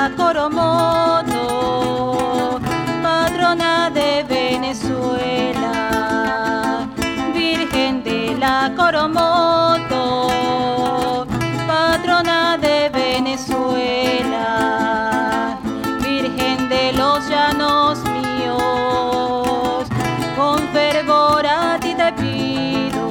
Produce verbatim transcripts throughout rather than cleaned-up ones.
la Coromoto, patrona de Venezuela. Virgen de la Coromoto, patrona de Venezuela. Virgen de los llanos míos, con fervor a ti te pido.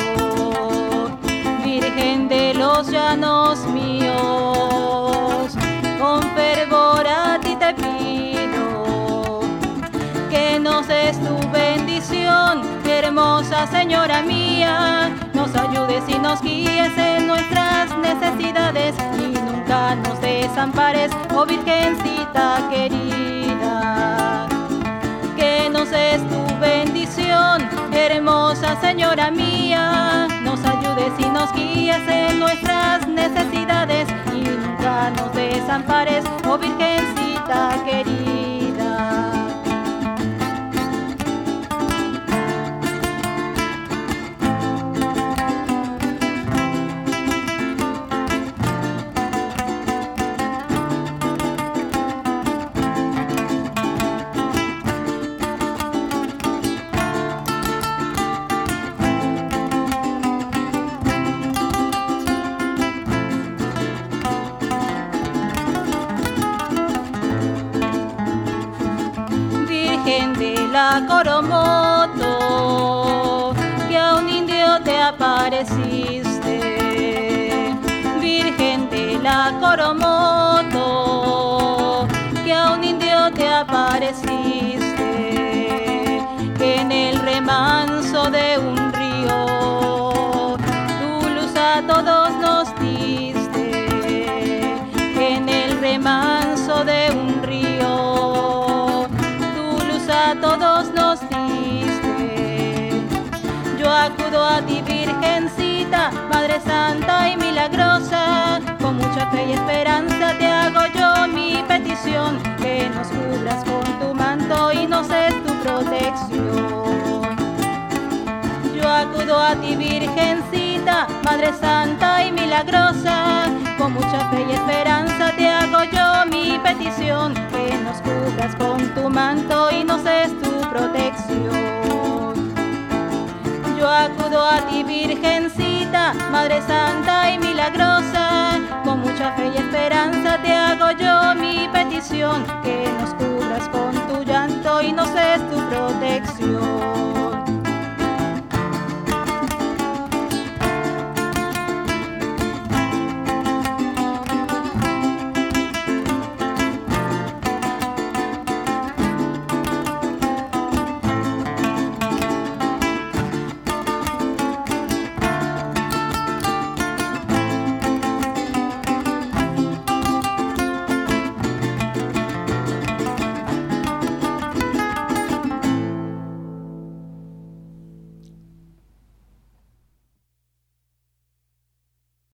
Virgen de los llanos míos, con fervor a ti te pido. Que nos des tu bendición, hermosa Señora mía. Nos ayudes y nos guíes en nuestras necesidades y nunca nos desampares, oh Virgencita querida. Que nos des tu bendición, hermosa Señora mía. Nos ayudes y nos guíes en nuestras necesidades y nunca nos desampares, oh Virgencita querida. Virgen de la Coromoto, que a un indio te apareciste. Virgen de la Coromoto, que a un indio te apareciste. Que en el remanso de un río tu luz a todos nos diste. Que en el remanso de un río a todos nos diste. Yo acudo a ti, Virgencita, Madre Santa y Milagrosa. Con mucha fe y esperanza te hago yo mi petición, que nos cubras con tu manto y nos des tu protección. Yo acudo a ti, Virgencita, Madre Santa y Milagrosa. Con mucha fe y esperanza te hago yo mi petición, que nos cubras con tu manto y nos des tu protección. Yo acudo a ti, Virgencita, Madre Santa y Milagrosa. Con mucha fe y esperanza te hago yo mi petición, que